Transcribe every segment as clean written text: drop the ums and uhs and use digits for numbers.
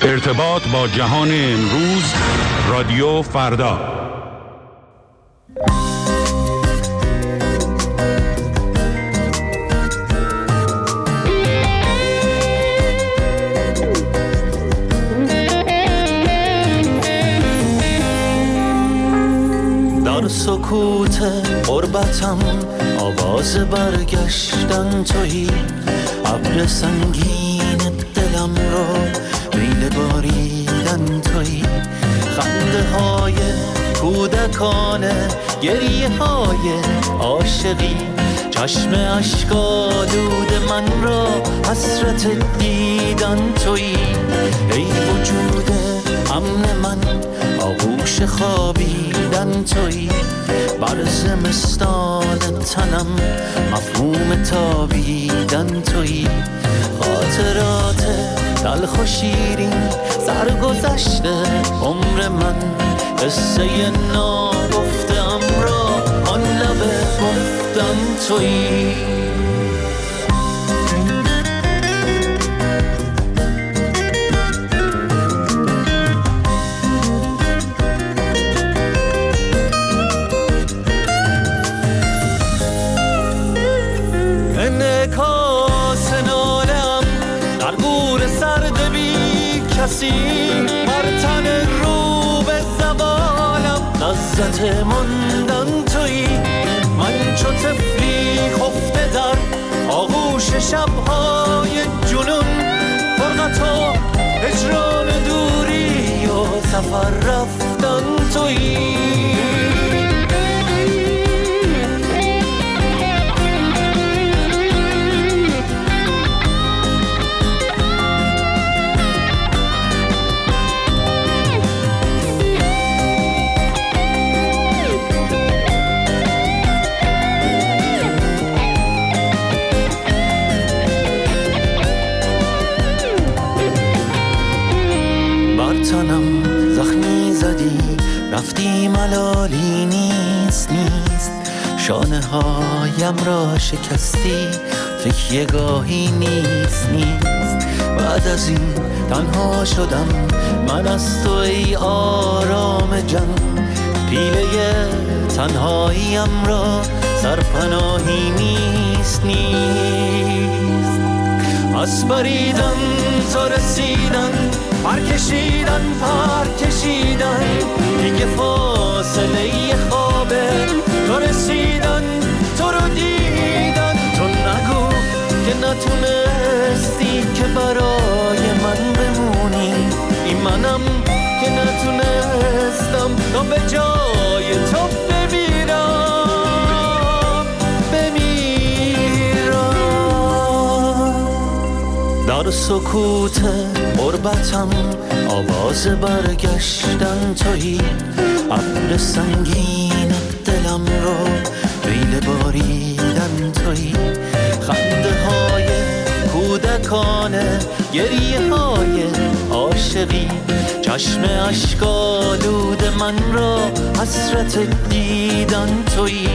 ارتباط با جهان امروز، رادیو فردا. در سکوت غربتم آواز برگشتن تویی، ابر سنگین دلم رو میل باریدن تویی، خنده های کودکانه، گریه های عاشقی، چشم اشک‌آلود من را حسرت دیدن تویی، ای وجود امن من آغوش خوابیدن تویی، بر زمستان تنم مفهوم تابیدن تویی، خاطرات تلخ و شیرین سرگذشته عمر من، قصه ناگفته‌ام را آن لب گفتن تویی. انعکاس ناله‌ام در گور سرد بی کسی، بر تن رو به زوالم لذت ماندن تویی، من چو طفلی خفته در آغوش شب‌های جنون، فرقت و هجران دوری و سفر رفتن تویی. تنم زخمی زدی رفتی، ملالی نیست شانه هایم را شکستی، تکیه گاهی نیست بعد از این تنها شدم من از تو ای آرام جان، پیله تنهاییم را سرپناهی نیست از پریدن تا رسیدن، پر کشیدن دیگه فاصله خوابه، تا رسیدن تو رو دیدن، تو نگو که نتونستی که برای من بمونی، این منم که نتونستم تا به جای تو بمیرم. در سکوت غربتم آواز برگشتن تویی، ابر سنگین دلم رو میل باریدن تویی، خنده های کودکانه، گریه های عاشقی، چشم اشک‌آلود من را حسرت دیدن تویی.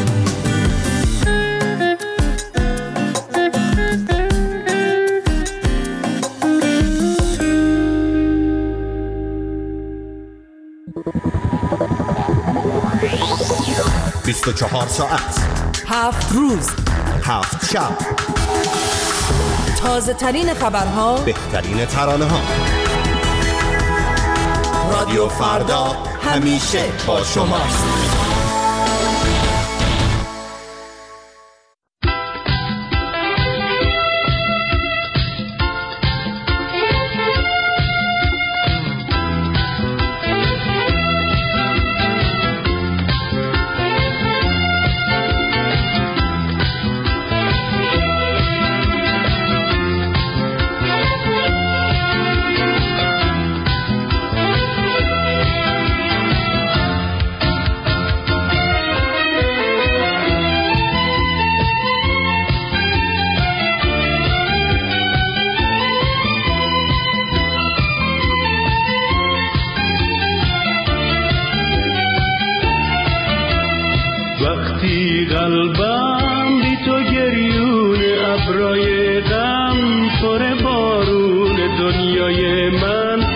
24 ساعت 7 روز 7 شب، تازه ترین خبرها، بهترین ترانه ها. رادیو فردا همیشه با شماست. وقتی قلبم بی تو گریون ابرای غم پر بارون، دنیای من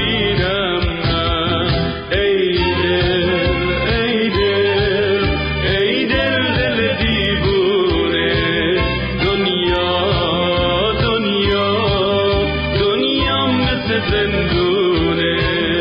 نبینم من. ای دل ای دل ای دل دل دیوونه، دنیا دنیا دنیا مثل زندونه.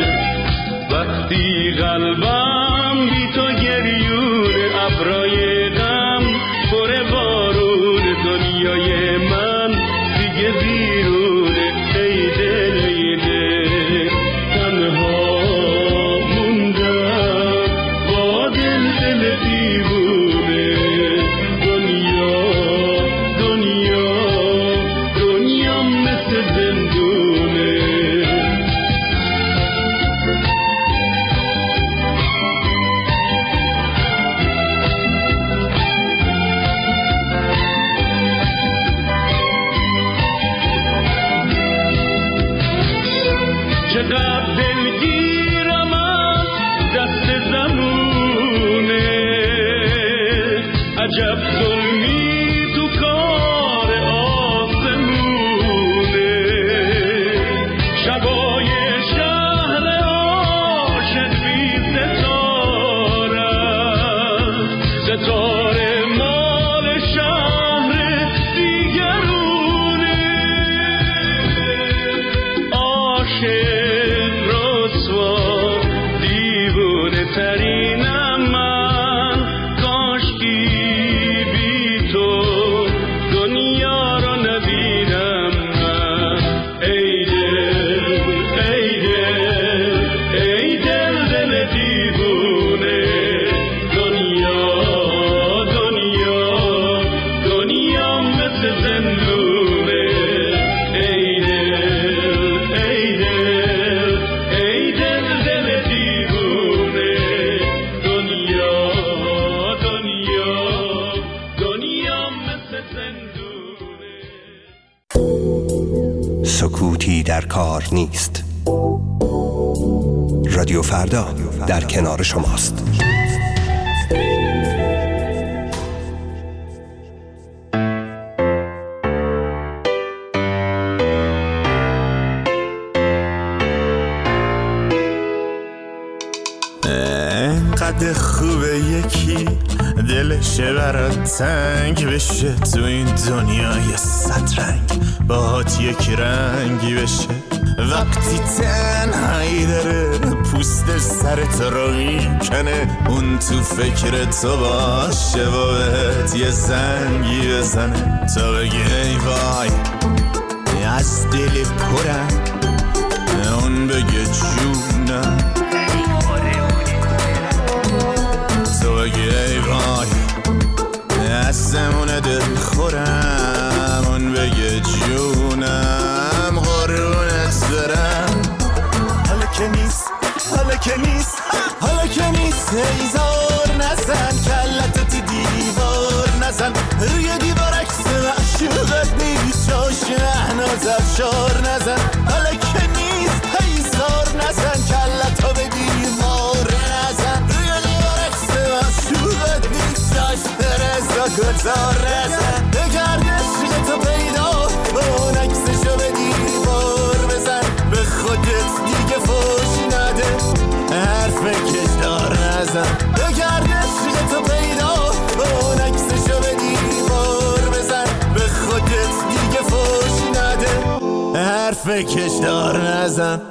وقتی قلبم بی تو گریونه، ابرای غم پر بارون، دنیای من دیگه بیرونه. ای دل ای دل تنها موندم با دل دل دیوونه، دنیا دنیا دنیا مثل زندونه. چقدر دلگیرم از دست زمونه، عجب ظلمی تو کار آسمونه. شبای شهر عاشق بی ستاره، ستاره مال شهر دیگرونه. عاشق ترینم من، کاشکی بی تو دنیا رو نبینم من. ای دل ای دل ای دل دل دیوونه، دنیا دنیا دنیا مثل زندونه. ای دل ای دل ای دل دل دیوونه، دنیا دنیا دنیا مثل زندونه. سکوتی در کار نیست. رادیو فردا در کنار شماست. انقدر خوبه یکی دلشه برات تنگ بشه، تو این دنیای صد رنگ باهات یک رنگی بشه. وقتی تنهایی داره پوست سرت رو میکنه، اون تو فکر تو باشه و بهت یه زنگی بزنه. تا بگی ای وای از دل پرم، اون بگه جونم. تو بگی ای وای ازمون دل خورم، اون بگه جونم قربونت برم. حالا که نیست حالا که نیست حالا که نیست، هیزار نزن کلتو تو دیوار نزن، روی دیوار عکس معشوقت نیست، چاش احناز افشار نزن. حالا که نیست هیزار نزن کلتو به دیوار نزن، روی دیوار عکس معشوقت نیست، چاش رزا گذار نزن. بگردش تو پیدا اون عکسشو به دیوار بزن، به خودت دیگه فوش نده، حرف کشدار نزن. بگردش تو پیدا اون عکسشو به دیوار بزن، به خودت دیگه فوش نده، حرف کشدار نزن.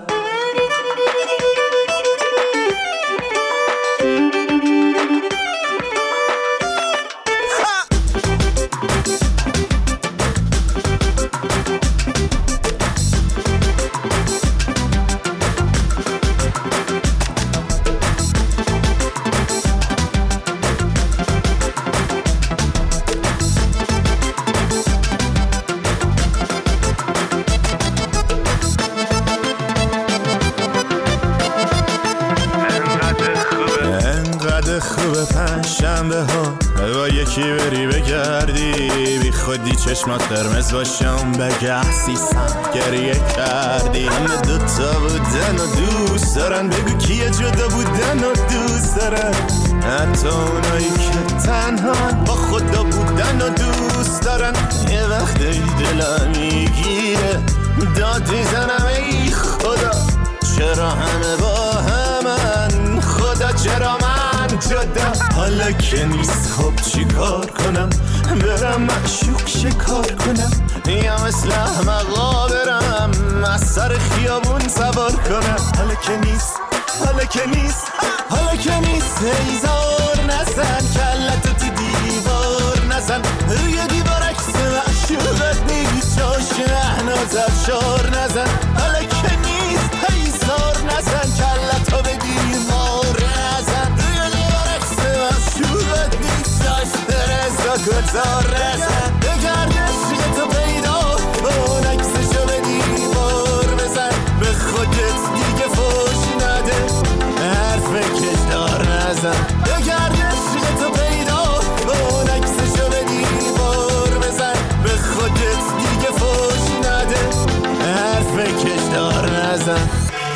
خوبه پنجشنبه ها با یکی بری بگردی، بی خودی چشمات قرمز باشم بگه احسیسم گریه کردی. همه دوتا بودن و دوست دارن، بگو کیه جدا بودن و دوست دارن، حتی اونایی که تنها با خدا بودن و دوست دارن. یه وقتی دلم میگیره داد میزنم ای خدا، چرا همه با همن، خدا چرا من جدا. حالا که نیست خب چی کار کنم، برم معشوق شکار کنم یا مثل احمقا برم از سر خیابون سوار کنم. حالا که نیست، حالا که نیست، حالا که نیست، هیزار نزن کلتو تو دیوار نزن، روی دیوار عکس معشوقت نیست، جاش احناز افشار نزن. حالا که نیست، هیزار نزن کلتو به دیوار نزن، روی دیوار عکس معشوقت نیست، جاش رزا گذار نزن. بگرد عشقتو پیدا کن، عکسشو به دیوار بزن، به خودت دیگه فوش نده، حرف کشدار نزن. بگرد عشقتو پیدا کن، عکسشو به دیوار بزن، به خودت دیگه فوش نده، حرف کشدار نزن.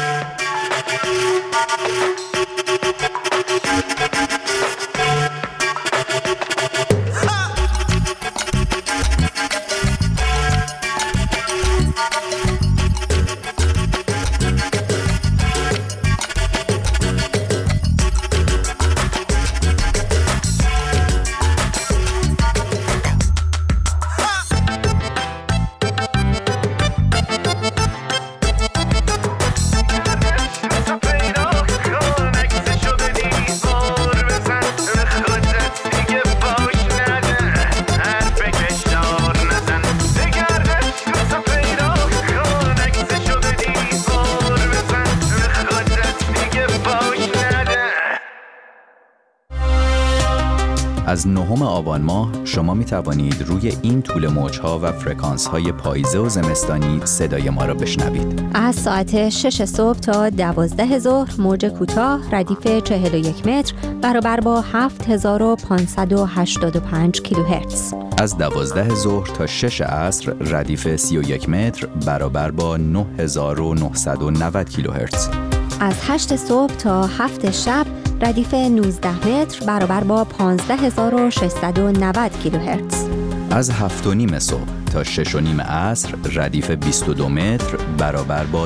از 9 آبان ماه شما می توانید روی این طول موج‌ها و فرکانس‌های پاییزه و زمستانی صدای ما را بشنوید. از ساعت 6 صبح تا 12 ظهر موج کوتاه ردیف 41 متر برابر با 7585 کیلوهرتز. از 12 ظهر تا 6 عصر ردیف 31 متر برابر با 9990 کیلوهرتز. از 8 صبح تا 7 شب ردیف 19 متر برابر با 15690 کیلوهرتز. از 7:30 صبح تا 6:30 عصر ردیف 22 متر برابر با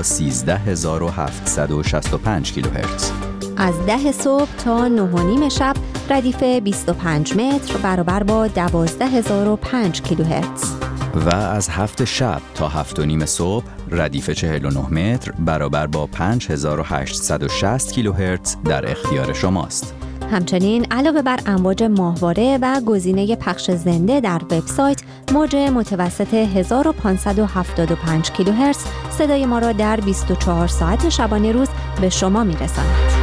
13765 کیلوهرتز. از 10 صبح تا 9:30 شب ردیف 25 متر برابر با 12005 کیلوهرتز. و از 7 شب تا 7:30 صبح ردیف 49 متر برابر با 5860 کیلوهرتز در اختیار شماست. همچنین علاوه بر امواج ماهواره و گزینه پخش زنده در وبسایت، موج متوسط 1575 کیلوهرتز صدای ما را در 24 ساعت شبانه روز به شما می‌رساند.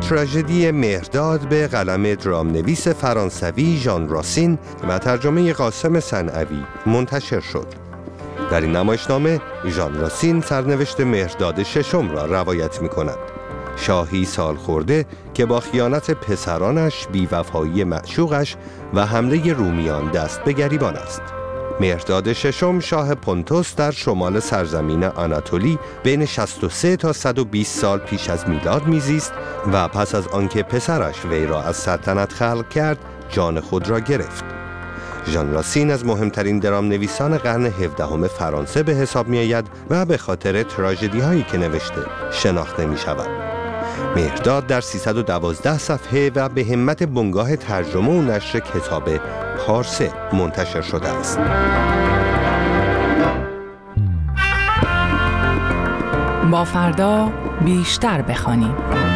تراژدی مهرداد به قلم درامنویس فرانسوی ژان راسین و ترجمه قاسم صنعوی منتشر شد. در این نمایشنامه ژان راسین سرنوشت مهرداد ششم را روایت می‌کند. شاهی سالخورده که با خیانت پسرانش، بی‌وفایی معشوقش و حمله رومیان دست به گریبان است. مهرداد ششم شاه پونتوس در شمال سرزمین آناتولی بین 63 تا 120 سال پیش از میلاد میزیست و پس از آنکه پسرش وی را از سلطنت خلع کرد، جان خود را گرفت. ژان راسین از مهمترین درامنویسان قرن 17 فرانسه به حساب می آید و به خاطر تراژدی هایی که نوشته شناخته می شود. مهرداد در 312 صفحه و به همت بنگاه ترجمه و نشر کتاب پارسه منتشر شده است. با فردا بیشتر بخوانیم.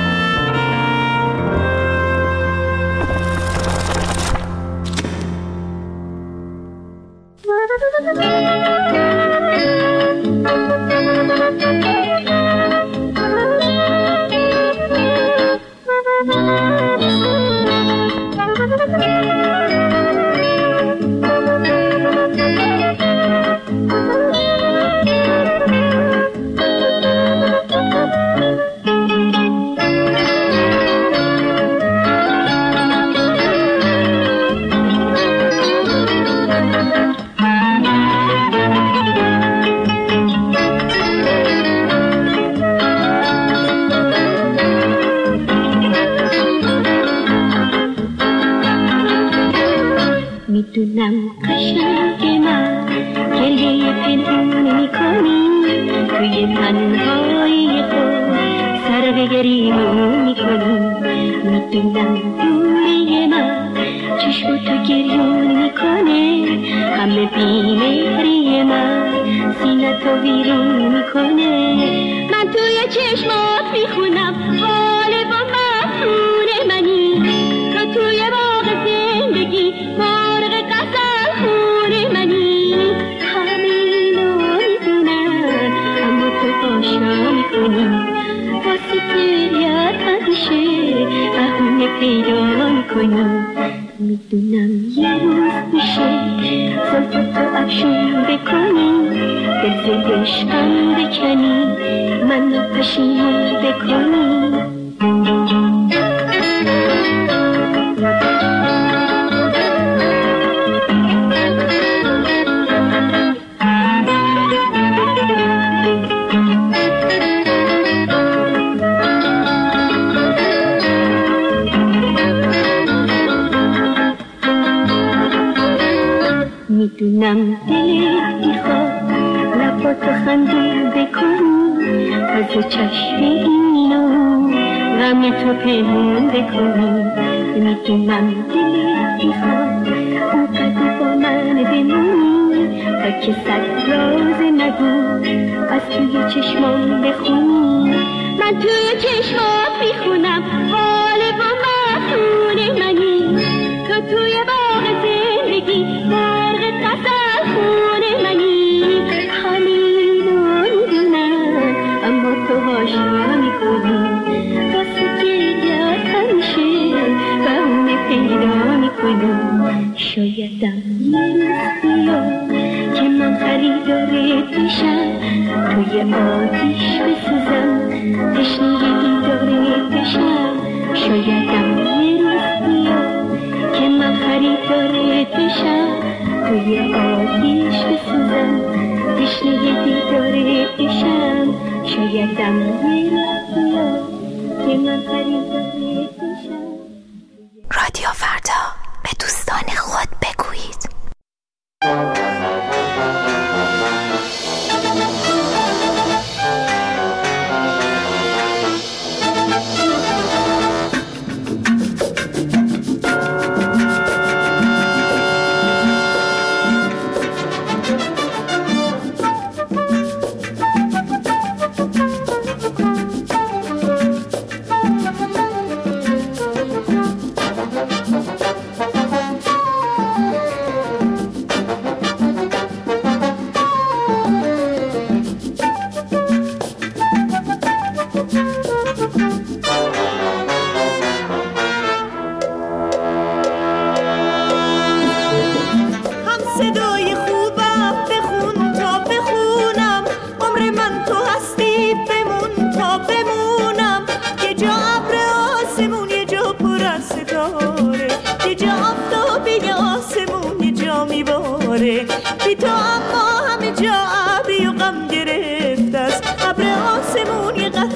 میدونم قشنگ من گریه پنهون میکنی، توی تنهایی خود سر به گریمون میکنی. میدونم دوری من چشم تو گریون میکنه، همه بیمهری من سینه تو ویرون میکنه. من توی چشمات میخونم حال با مفتون منی، تو توی باغ زندگی مرغ غزل خون منی. همه اینو میدونن اما تو آشنا میکنی، واسه گریت همیشه بهونه پیدا میکنی. میدونم یه روز میشه زلفتو افشون بکنی، دل عشقم بکنی، منو پشیمون بکنی. میدونم دلت میخواد لباتو خندون بکنی، از چشم اینو غم تو پنهون بکنی. میدونم دلت میخواد اونقدر با من بمونی، تا که صد راز نگو از توی چشمام بخونی. من توی چشمات میخونم حال با مفتون منی، تو توی باغ زندگی مرغ غزل خون منی. همینو میدونم اما تو آشنا میکنی، واسه گریت همیشه بهونه پیدا میکنی. شایدم یه روز بیاد که من خریدارت بشم، توی آتیش بسوزم تشنه دیدارت بشم. شایدم یه روز بیاد که من خریدارت بشم، توی آتیش بسوزم تشنه دیدارت بشم. شایدم یه روز بیاد که من خریدارت بشم. رادیو فردا، به دوستان خود بگویید.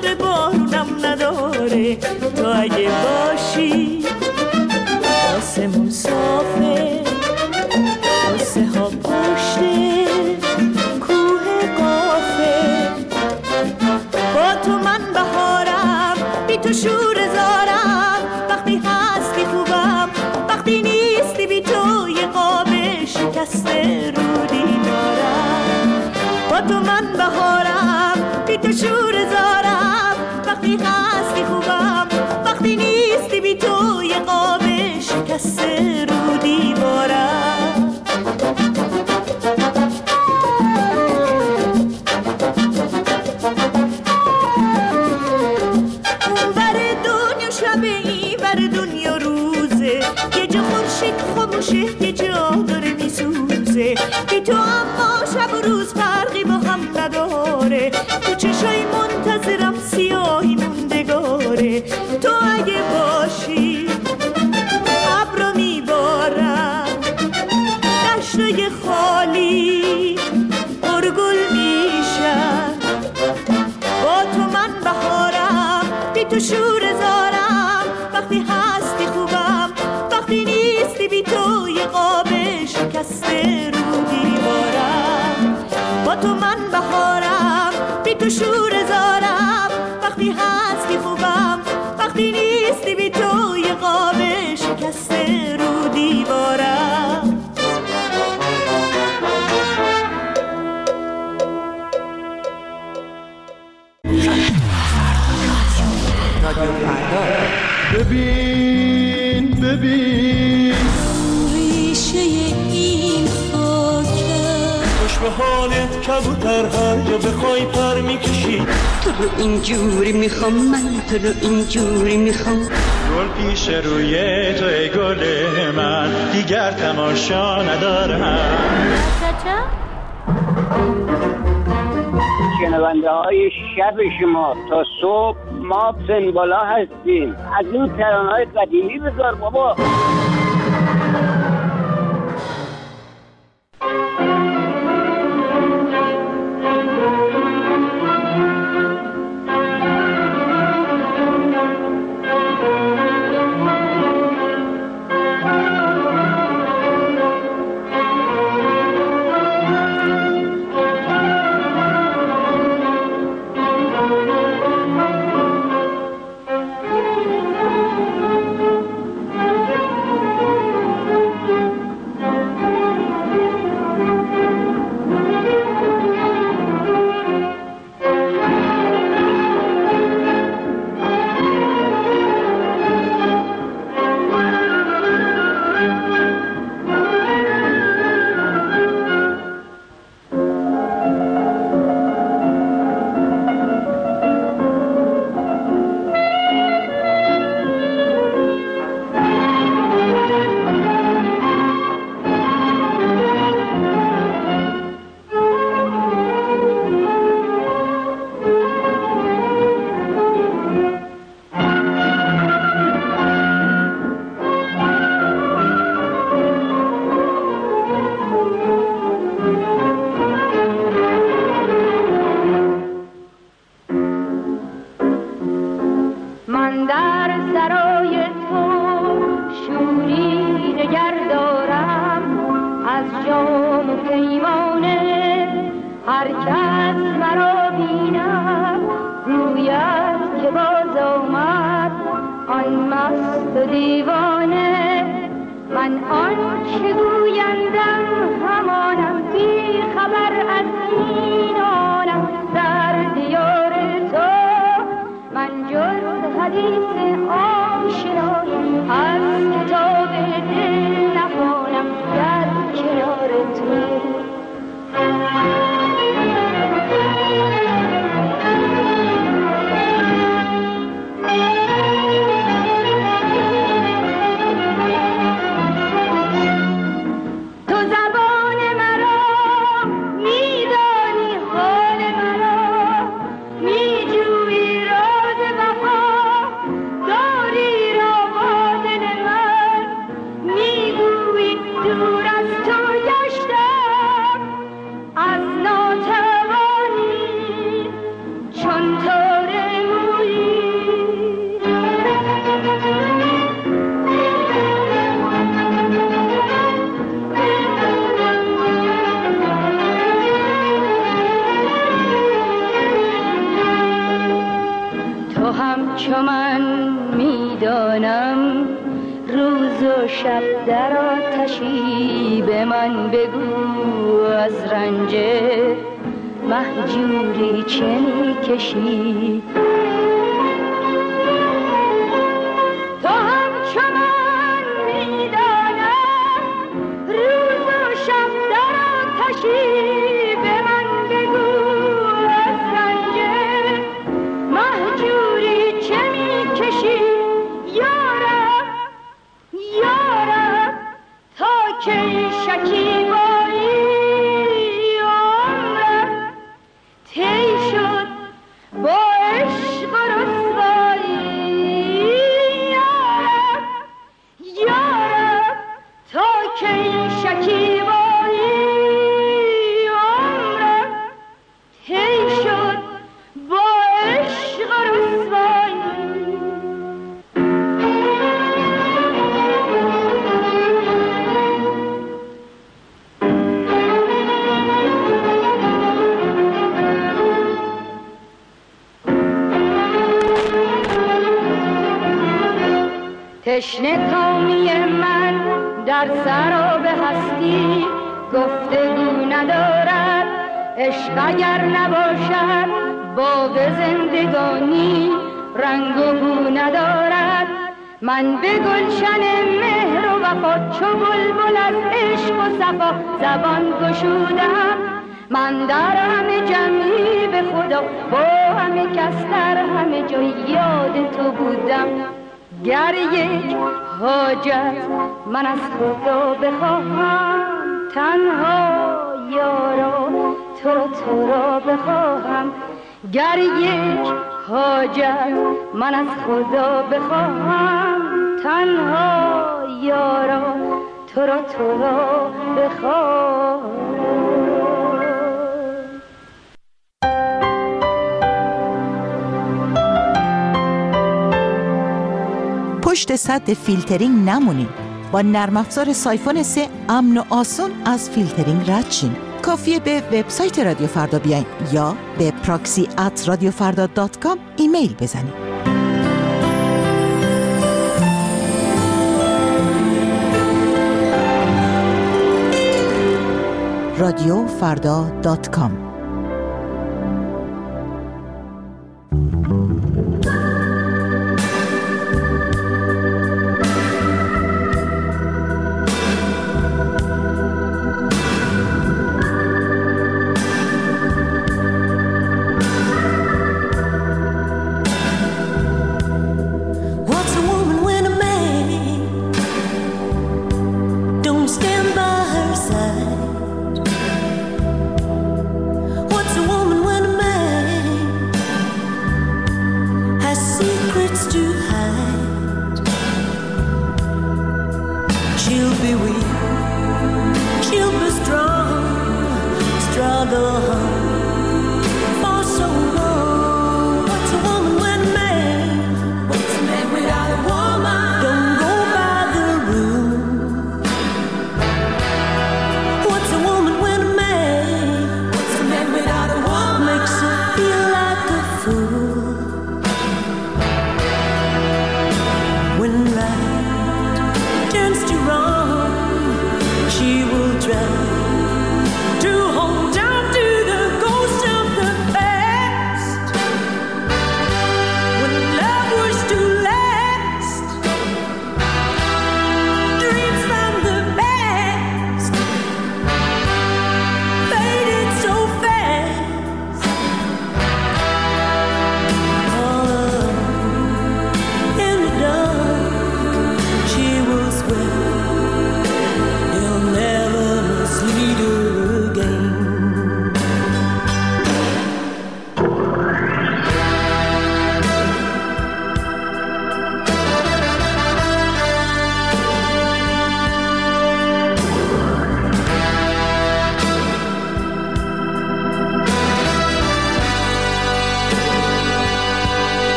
مهر بارونم نداره. تو اگه باشی آسمون صافه، قصه ها پشته کوه قافه. با تو من بهارم، بی تو شور زارم. وقتی هستی خوبم، وقتی نیستی بی تو یه قاب شکسته رو دیوارم. با تو من بهارم، بی تو شور زارم. وقتی هستی خوبم، وقتی نیستی بی تو یه قاب شکسته رو دیوارم. اون بر دنیا شبه، این بر دنیا روزه. یه جا خورشید خاموشه، یه جا داره میسوزه. بی تو اما شب و روز فرقی با هم نداره. تو چشای منتظرم سیاهی موندگاره. تو اگه باشی ابرو میبارم، دشتای خالی پرگل میشن. با تو من بهارم، بی تو شور زارم. وقتی هستی خوبم، وقتی نیستی بی تو یه قاب شکسته رو دیوارم. با تو من بهارم، بی تو شور زارم. وقتی هستی خوبم، وقتی نیستی بی تو یه قاب شکسته رو دیوارم. ببین ببین ریشه این خاکه، خوش به حالت کبوتر، هر جا بخوای پر میکشی. تو رو اینجوری میخوام من، تو رو اینجوری میخوام. گل پیش روی تو ای گل من، دیگر تماشا ندارم. شنونده های شب شما تا صبح ما سن بالا هستیم. از این ترانه‌های قدیمی بذار بابا. تو زبان مرا میدانی همچو من میدانم روز و شب در آتشی به من بگو از رنج مهجوری چه میکشی تو همچو من میدانم روز و شب در آتشی به من بگو از رنج مهجوری چه میکشی یارب یارب تا کی شکیبایی عمرم طی شد با عشق و رسوایی یارب یارب تا کی شکیبایی عمرم طی شد با عشق و رسوایی تشنه کامی من در سراب هستی گفتگو ندارد عشق اگر نباشد باغ زندگانی رنگ و بو ندارد من به گلشن مهر و وفا چو بلبل از عشق و صفا زبان گشودم من در همه جمعی به خدا با همه کس در همه جای یاد تو بودم گر یک حاجت من از خدا بخواهم تنها یارا تو را بخواهم گر یک حاجت من از خدا بخواهم تنها یارا تو را بخواهم پشت سد فیلترینگ نمونید. با نرم افزار سایفون 3 امن و آسون از فیلترینگ رد شین. کافیه به وبسایت رادیو فردا بیاین یا به proxy@radiofarda.com ایمیل بزنید. radiofarda.com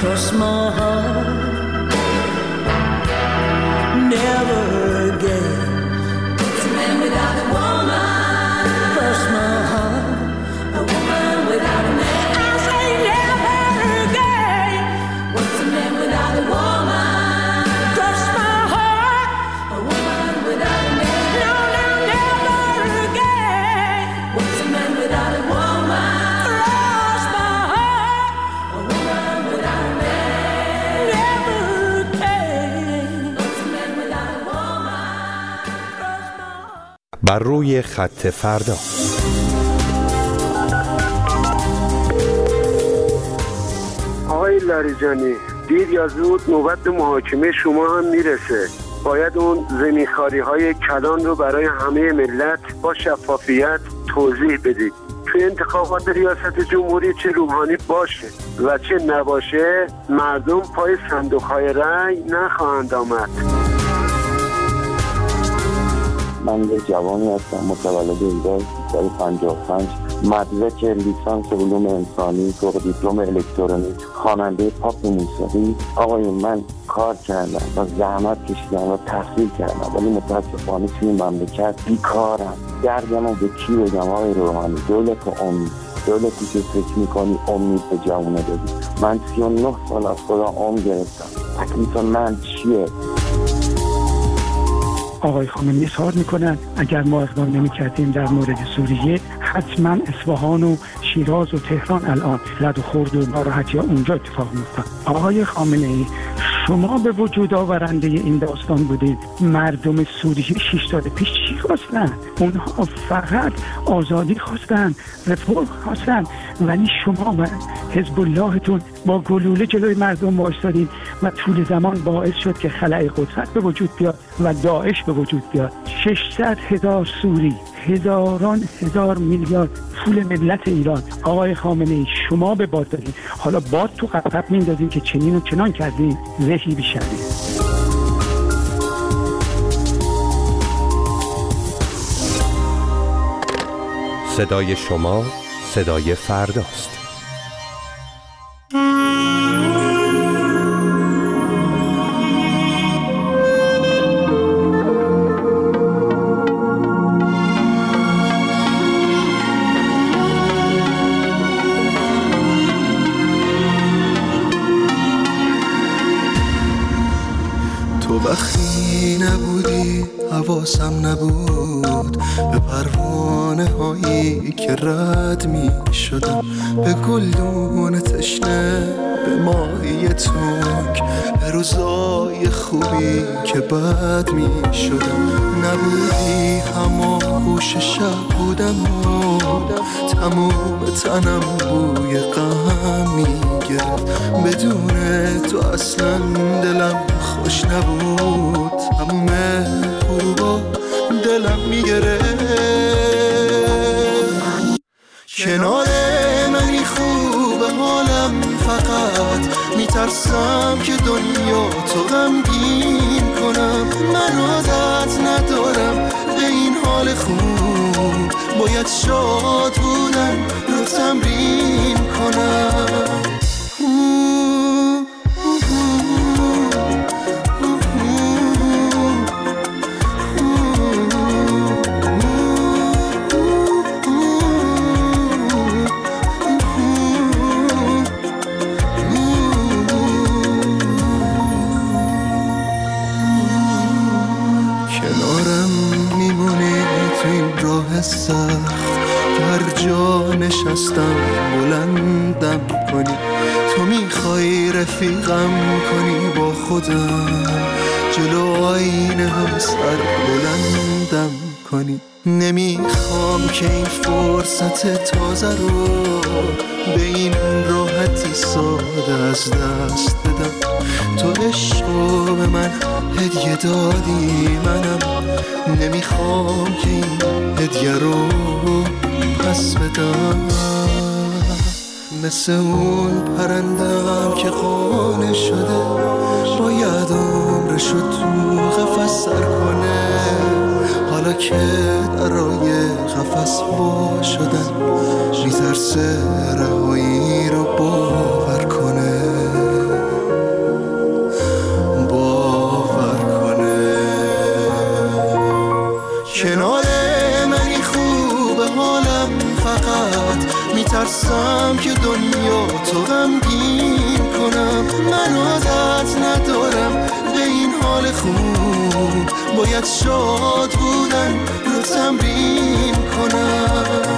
cross my heart. Never again. What's a man without a woman? Cross my heart. A woman without a man. I say never again. What's a man without a woman? Cross my heart. A woman without a man. No, no, never again. What's a man without a woman? Cross my heart. A woman without a man. Never again. What's a man without a woman? Cross my heart. بر روی خط فردا. آقای لاریجانی، دیر یا زود نوبت به محاکمه شما هم میرسه. باید اون زمینخواری‌های کلان رو برای همه ملت با شفافیت توضیح بدید. توی انتخابات ریاست جمهوری چه روحانی باشه و چه نباشه، مردم پای صندوق‌های رأی نخواهند آمد. من یه جوانی هستم متولد 1355، مدرک لیسانس علوم انسانی، فوق دیپلم الکترونیک، خواننده پاپ موسیقی. آقای من کار کردم و زحمت کشیدم و تحصیل کردم، ولی متاسفانه توی این مملکت بیکارم. دردمو به کی بگم آقای روحانی؟ دولت امید، دولتی که فکر میکنی امید به جوونه بدی. من 39 سال از خدا امید گرفتم. تکلیف من چیه؟ آقای خامنه‌ای اظهار میکنن اگر ما اقدام نمی‌کردیم در مورد سوریه، حتما اصفهان و شیراز و تهران الان رد و خورد و ناراحتی ها اونجا اتفاق می‌افتاد. آقای خامنه‌ای، شما به وجود آورنده این داستان بودید. مردم سوریه 6 سال پیش چی خواستن؟ اونها فقط آزادی خواستن، رفاه خواستن، ولی شما و حزب اللهتون با گلوله جلوی مردم وایسادین و طول زمان باعث شد که خلأ قدرت به وجود بیاد و داعش به وجود بیاد. 600,000 سوری، هزاران هزار میلیارد پول ملت ایران. آقای خامنه‌ای، شما به باد دادین، حالا باد تو قطب میندازین که چنین و چنان کردین، زهی بیشتری. صدای شما صدای فرداست. وقتی نبودی حواسم نبود به پروانه هایی که رد می شدم، به گلدون تشنه، به ماهی تنگ، به روزای خوبی که بد می شدم. نبودی همان گوش شب بودم و تموم تنم بوی غم می گرفت. بدون تو اصلا دلم خوش نبود، تموم خوبا دلم میگرفت. کنار منی خوبه حالم، فقط میترسم که دنیا تو غمگین کنم. من عادت ندارم به این حال خوب، باید شاد بودن رو تمرین کنم. نشستم بلندم کنی، تو میخوای رفیقم کنی با خودم، جلو آینه هم سر بلندم کنی. نمیخوام که این فرصت تازه رو به این راحتی ساده از دست بدم. تو عشقو به من هدیه دادی، منم نمیخوام که این هدیه رو پس بدم. مثل اون پرندم که قانع شده، باید عمرشو تو قفس سر کنه. حالا که درای قفس وا شدن، میترسه رهایی رو باور کنه. من عادت ندارم به این حال خوب، باید شاد بودن رو تمرین کنم.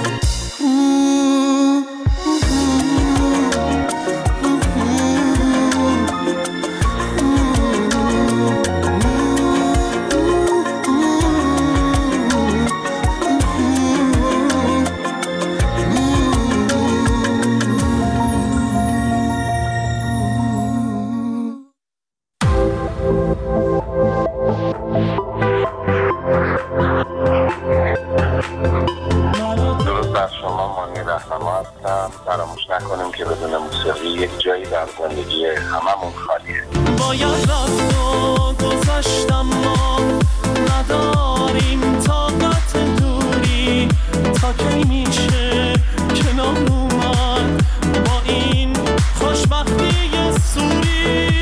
فراموش نکنیم که بدون موسیقی یک جایی در زندگی هممون خالیه. باید رفت و گذشتم، ما نداریم طاقت دوری، تا کی میشه کنار اومد با این خوشبختی سوری.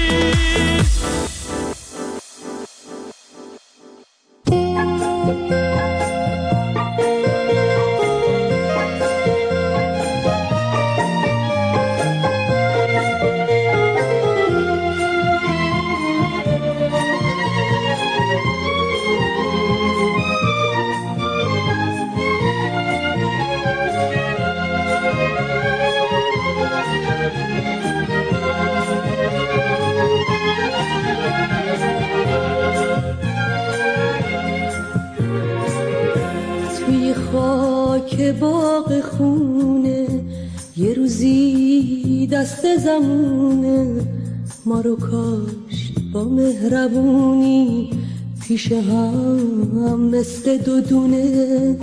که باغ خونه یه روزی دست زمونه، ما رو کاشت با مهربونی پیش هم مثل دو دونه.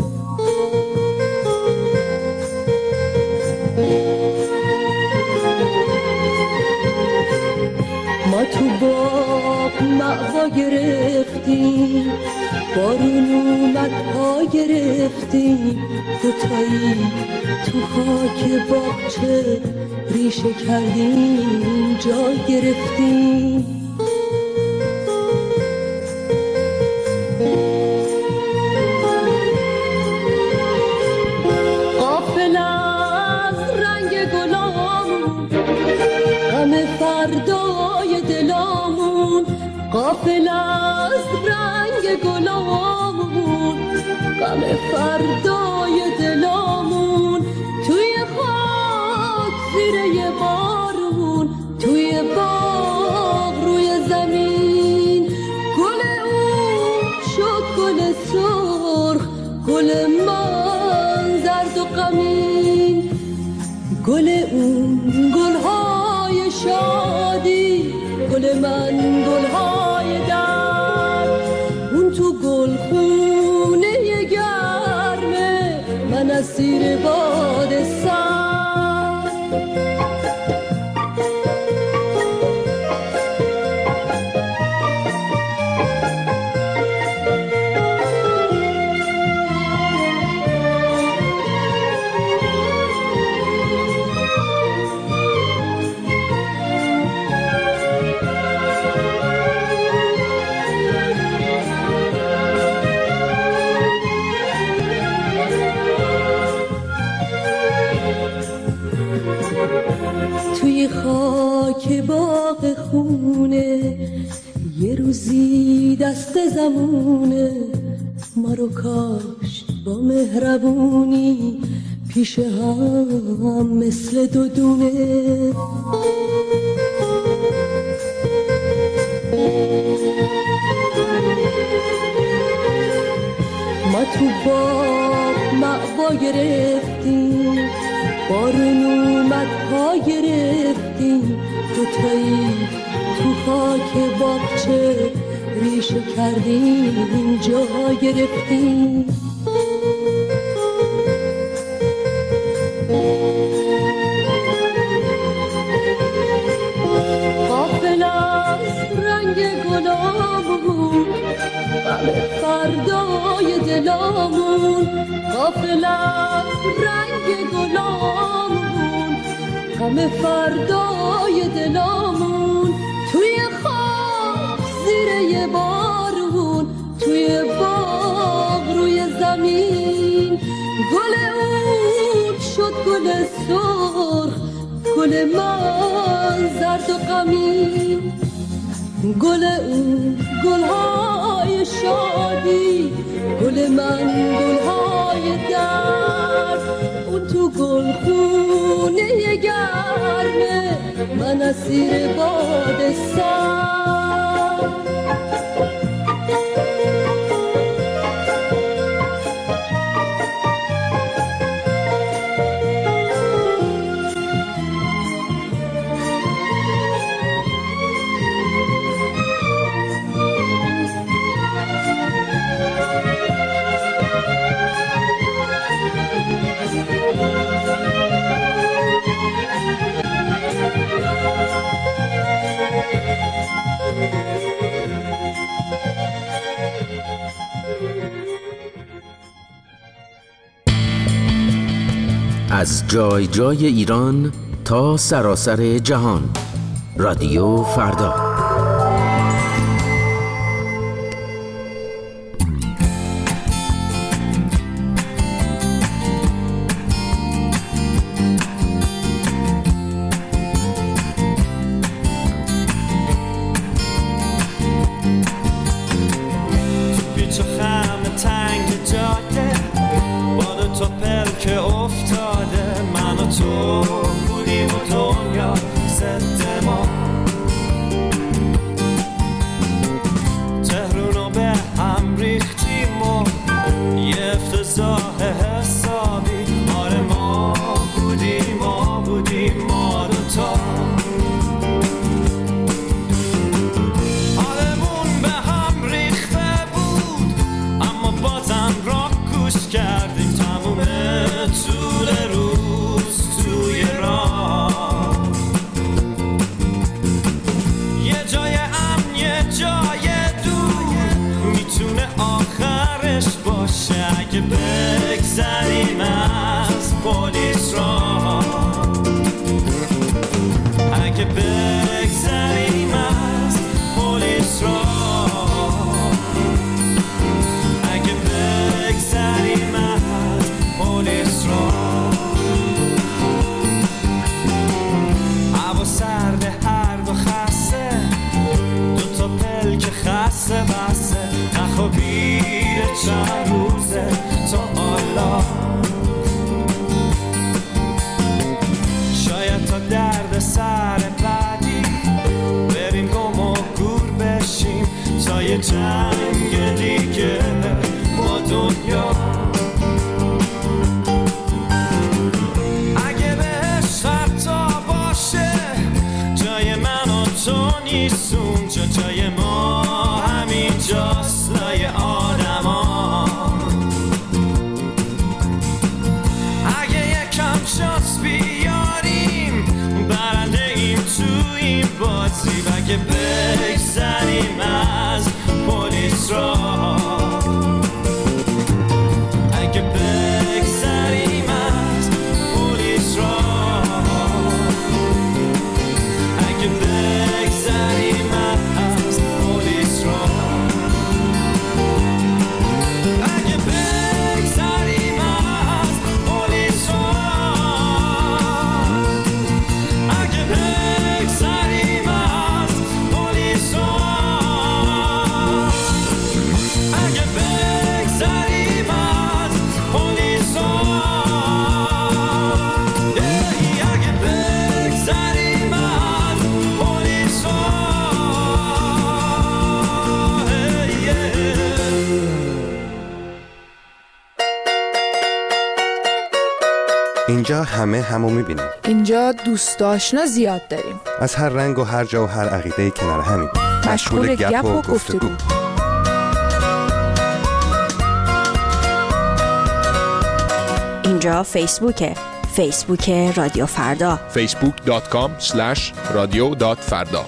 ما تو باغ مأوا گرفتیم، بارون اومد پا گرفتیم، دوتایی تو خاک باغچه ریشه کردیم جا گرفتیم. غافل از رنگ گلامون، غم فردای دلامون، غافل از رنگ گلامون، غم فردای دلامون، توی خاک زیر یه بارون، توی باغ روی زمین، گل اون شد گل سرخ، گل من زرد و غمین، گل اون گلهای شادی، گل من گلهای درد، اون تو گل خونه گرمه، من اسیر باد سرد. توی خاک باغ خونه یه روزی دست زمونه، ما رو کاشت با مهربونی پیش هم مثل دو دونه. ما تو باغ مأوا گرفتیم، بارون اومد پا گرفتیم، دوتایی تو خاک باغچه ریشه کردیم جا گرفتیم. غافل از رنگ گلامون، غم فردای دلامون، غافل از رنگ گلامون، غم فردای دلامون، توی خاک زیر یه بارون، توی باغ روی زمین، گل اون شد گل سرخ، گل من درد و غمی، گل اون گلهای شادی، گل من گلهای درد. اون تو گلخونه گرمه، من اسیر باد سرد. از جای جای ایران تا سراسر جهان، رادیو فردا. اینجا همه همو میبینیم. اینجا دوست آشنا زیاد داریم. از هر رنگ و هر جا و هر عقیده کنار همیم. مشغول گپ و گفتگو. اینجا فیسبوک رادیو فردا. facebook.com/radio.farda.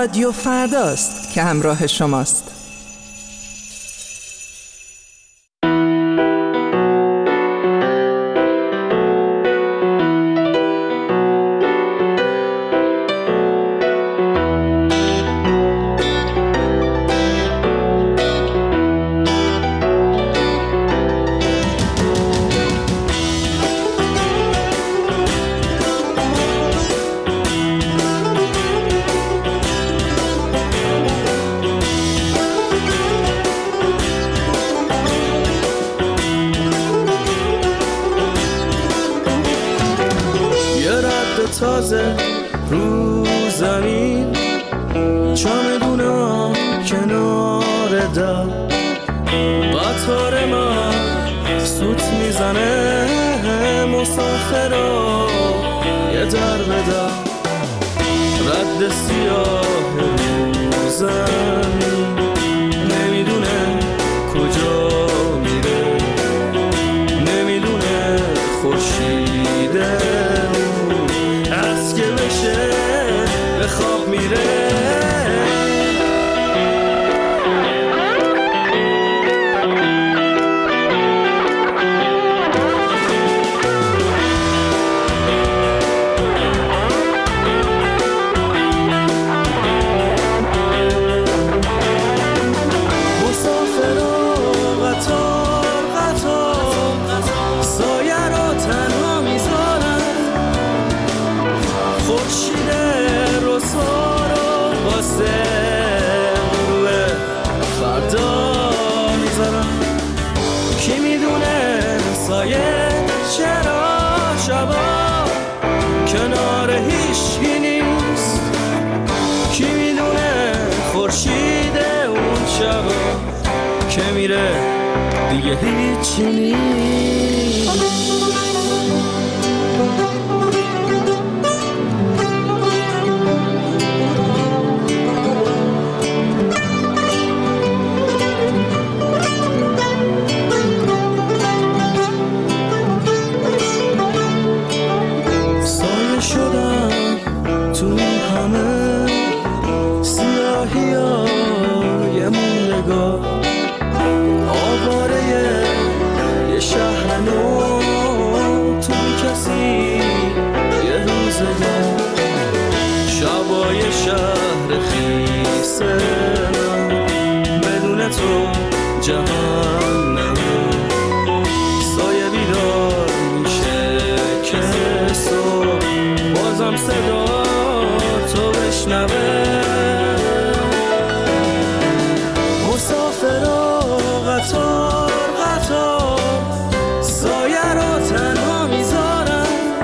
رادیو فرداست که همراه شماست. تازه رو زمین، چمدونا کنار در، قطار من سوت میزنه مسافرا یه در به در، رد سیاه رو زمین نمیدونه کجا میره، نمیدونه خورشیده از که بشه به خواب میره. کی میدونه سایه چرا شبا کنار هیچکی نیست، کی میدونه خورشید اون شبا که میره دیگه هیچی نیست. آواره یه شهر نو تو کسی یه روزگار، شبای شهر خیسه بدون تو جهنم، سایه بیدار میشه که صبح بازم صدا تو بشنوه. مسافرا قطار قطار سایه رو تنها میذارن،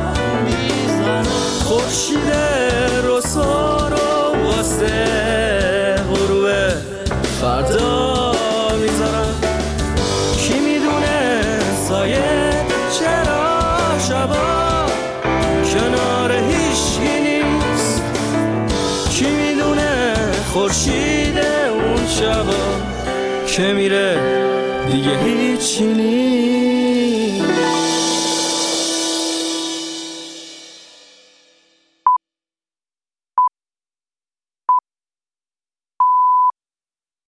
خورشید رسا رو واسه غروب فردا میذارن. کی میدونه سایه چرا شبا کنار هیچکی نیست، کی میدونه خورشید اون شبا که میره دیگه هیچی نیست.